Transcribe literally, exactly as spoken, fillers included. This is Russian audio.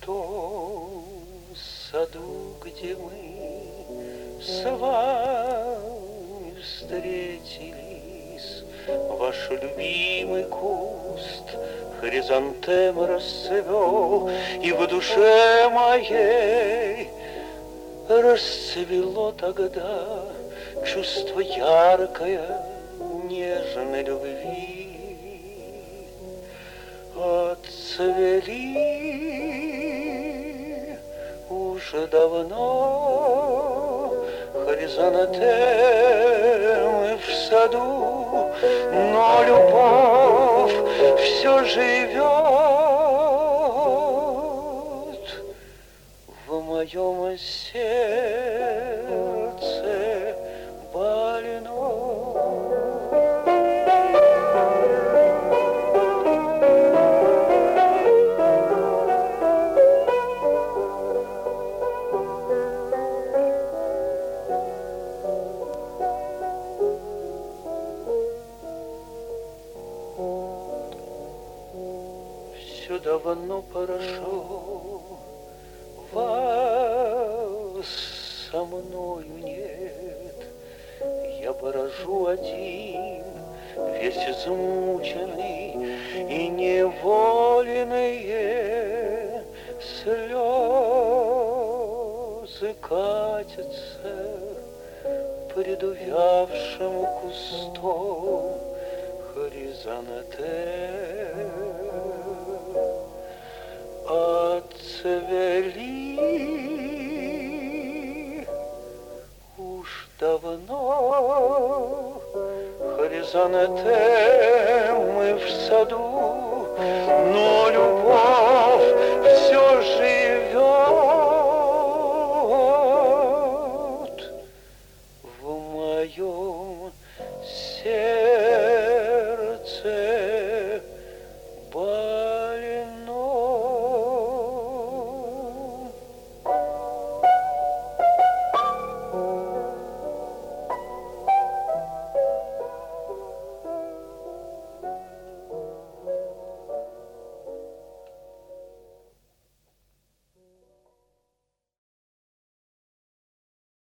том саду, где мы с вами встретились, ваш любимый куст хризантем расцвел, и в душе моей расцвело тогда чувство яркое, нежной любви. Отцвели уже давно хризантемы в саду, но любовь все живет в моем сердце больном. Все давно прошло, вас со мною нет. Я брожу один, весь измученный, и невольные слезы катятся пред увявшим кустом хризантем. Отцвели уж давно хризантемы в саду, но